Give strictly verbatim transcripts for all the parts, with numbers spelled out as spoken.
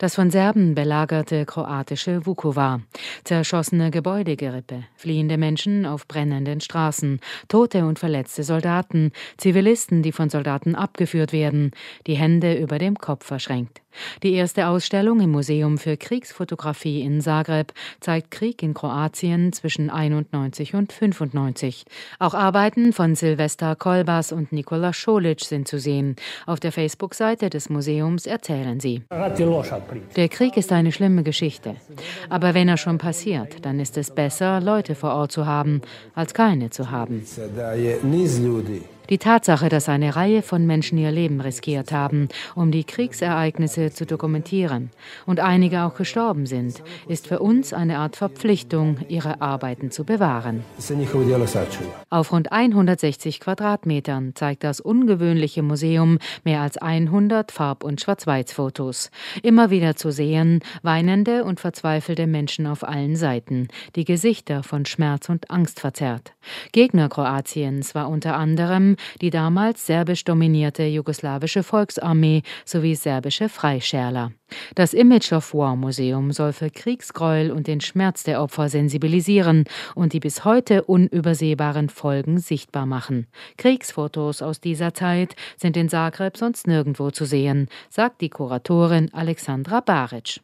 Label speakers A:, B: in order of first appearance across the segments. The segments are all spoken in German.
A: Das von Serben belagerte kroatische Vukovar. Zerschossene Gebäudegerippe, fliehende Menschen auf brennenden Straßen, tote und verletzte Soldaten, Zivilisten, die von Soldaten abgeführt werden, die Hände über dem Kopf verschränkt. Die erste Ausstellung im Museum für Kriegsfotografie in Zagreb zeigt Krieg in Kroatien zwischen einundneunzig und fünfundneunzig. Auch Arbeiten von Silvester Kolbas und Nikola Šolić sind zu sehen. Auf der Facebook-Seite des Museums erzählen sie: Der Krieg ist eine schlimme Geschichte. Aber wenn er schon passiert, dann ist es besser, Leute vor Ort zu haben, als keine zu haben. Die Tatsache, dass eine Reihe von Menschen ihr Leben riskiert haben, um die Kriegsereignisse zu dokumentieren und einige auch gestorben sind, ist für uns eine Art Verpflichtung, ihre Arbeiten zu bewahren. Auf rund hundertsechzig Quadratmetern zeigt das ungewöhnliche Museum mehr als hundert Farb- und Schwarz-Weiß-Fotos. Immer wieder zu sehen, weinende und verzweifelte Menschen auf allen Seiten, die Gesichter von Schmerz und Angst verzerrt. Gegner Kroatiens war unter anderem die damals serbisch dominierte jugoslawische Volksarmee sowie serbische Freischärler. Das Image of War Museum soll für Kriegsgräuel und den Schmerz der Opfer sensibilisieren und die bis heute unübersehbaren Folgen sichtbar machen. Kriegsfotos aus dieser Zeit sind in Zagreb sonst nirgendwo zu sehen, sagt die Kuratorin Alexandra Baric.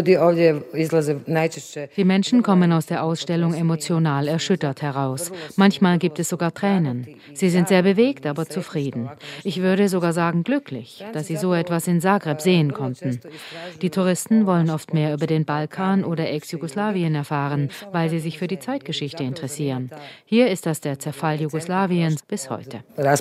A: Die Menschen kommen aus der Ausstellung emotional erschüttert heraus. Manchmal gibt es sogar Tränen. Sie sind sehr bewegt, aber zufrieden. Ich würde sogar sagen glücklich, dass sie so etwas in Zagreb sehen konnten. Die Touristen wollen oft mehr über den Balkan oder Ex-Jugoslawien erfahren, weil sie sich für die Zeitgeschichte interessieren. Hier ist das der Zerfall Jugoslawiens bis heute.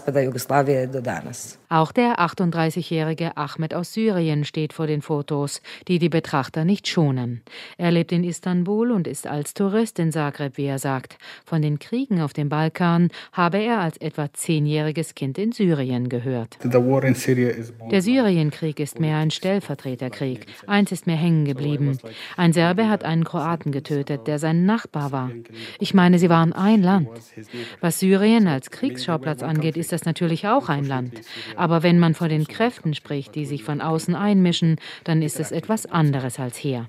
A: Auch der achtunddreißigjährige Ahmed aus Syrien steht vor den Fotos, die die Betrachter nicht schonen. Er lebt in Istanbul und ist als Tourist in Zagreb, wie er sagt. Von den Kriegen auf dem Balkan habe er als etwa zehnjähriges Kind in Syrien gehört. Der Syrienkrieg ist mehr ein Stellvertreterkrieg. Eins ist mir hängen geblieben. Ein Serbe hat einen Kroaten getötet, der sein Nachbar war. Ich meine, sie waren ein Land. Was Syrien als Kriegsschauplatz angeht, ist das natürlich auch ein Land. Aber wenn man von den Kräften spricht, die sich von außen einmischen, dann ist es etwas anderes als hier.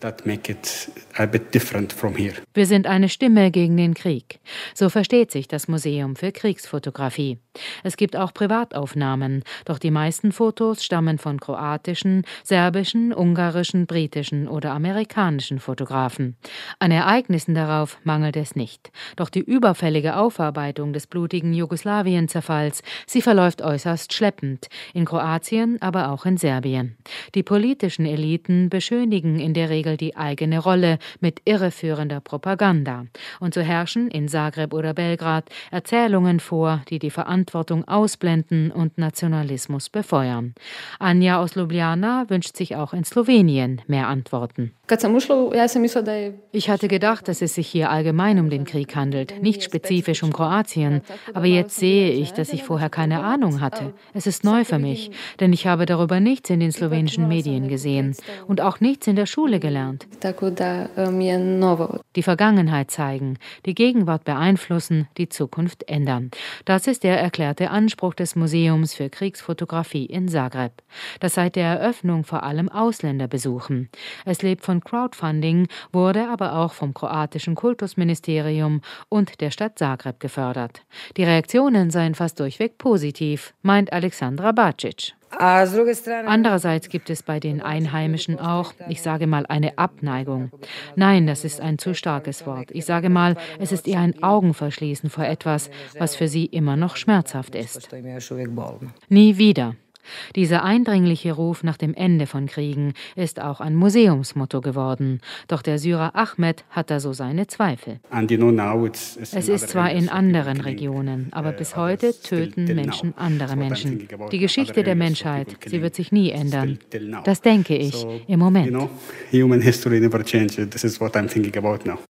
A: Wir sind eine Stimme gegen den Krieg. So versteht sich das Museum für Kriegsfotografie. Es gibt auch Privataufnahmen, doch die meisten Fotos stammen von kroatischen, serbischen, ungarischen, britischen oder amerikanischen Fotografen. An Ereignissen darauf mangelt es nicht. Doch die überfällige Aufarbeitung des blutigen Jugoslawien-Zerfalls, sie verläuft äußerst schleppend, in Kroatien, aber auch in Serbien. Die politischen Eliten beschönigen in der Regel die eigene Rolle mit irreführender Propaganda. Und so herrschen in Zagreb oder Belgrad Erzählungen vor, die die Verantwortung ausblenden und Nationalismus befeuern. Anja aus Ljubljana wünscht sich auch in Slowenien mehr Antworten. Ich hatte gedacht, dass es sich hier allgemein um den Krieg handelt, nicht spezifisch um Kroatien. Aber jetzt sehe ich, dass ich vorher keine Ahnung hatte. Es ist neu für mich, denn ich habe darüber nichts in den slowenischen Medien gesehen und auch nichts in der Schule gelernt. Die Vergangenheit zeigen, die Gegenwart beeinflussen, die Zukunft ändern. Das ist der erklärte Anspruch des Museums für Kriegsfotografie in Zagreb, das seit der Eröffnung vor allem Ausländer besuchen. Es lebt von Crowdfunding, wurde aber auch vom kroatischen Kultusministerium und der Stadt Zagreb gefördert. Die Reaktionen seien fast durchweg positiv, meint Alexandra Bacic. Andererseits gibt es bei den Einheimischen auch, ich sage mal, eine Abneigung. Nein, das ist ein zu starkes Wort. Ich sage mal, es ist eher ein Augenverschließen vor etwas, was für sie immer noch schmerzhaft ist. Nie wieder. Dieser eindringliche Ruf nach dem Ende von Kriegen ist auch ein Museumsmotto geworden. Doch der Syrer Ahmed hat da so seine Zweifel. Es ist zwar in anderen Regionen, aber bis heute töten Menschen andere Menschen. Die Geschichte der Menschheit, sie wird sich nie ändern. Das denke ich im Moment.